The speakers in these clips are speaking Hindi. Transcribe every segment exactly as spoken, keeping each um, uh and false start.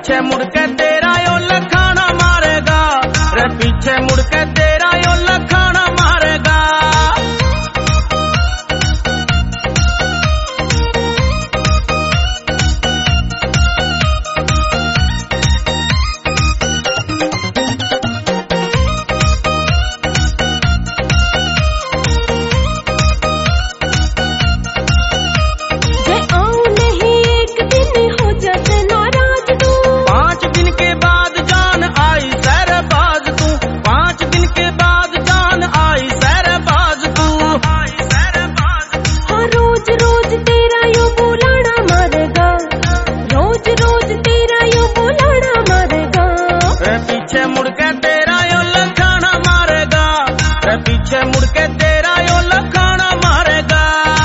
पीछे मुड़ के तेरा यो लखाना मारेगा, रे पीछे मुड़ के तेरा यो लखाना मारेगा। पीछे मुड़ के तेरा यो लखाना मारेगा, रे पीछे मुड़ के तेरा यो लखाना मारेगा।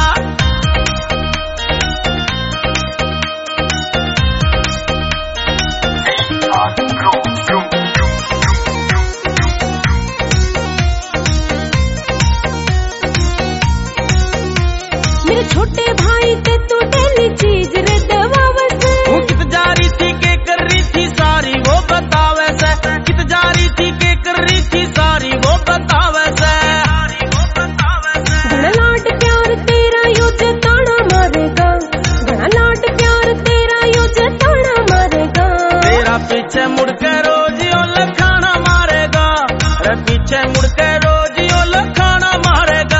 मेरे छोटे भाई ते तू डेली चीज रे दबावे से, तू कित जा रही थी के कर रही थी सारी वो बतावे से, कित जा रही थी के कर रही थी सारी वो बतावे से। घना लाड प्यार तेरा यो जताना मारेगा, घना लाड प्यार तेरा यो जताना मारेगा। तेरा पीछे मुड़ के रोज यो लखाना मारेगा, रे पीछे मुड़ के रोज यो लखाना मारेगा।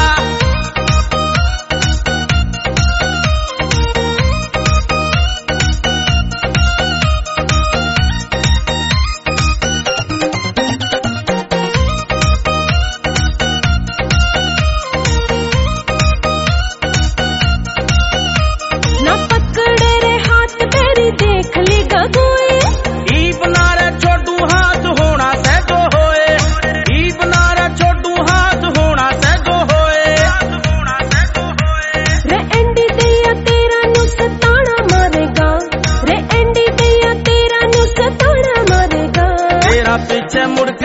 देख लेगा कोई ई बना रे छोटू हाथ होना से जो होए, ई बना रे छोटू हाथ होना से जो होए। रे एंडी दैया तेरा नु सताना मारेगा, रे एंडी दैया तेरा नु सताना मारेगा। तेरा पीछे मुड़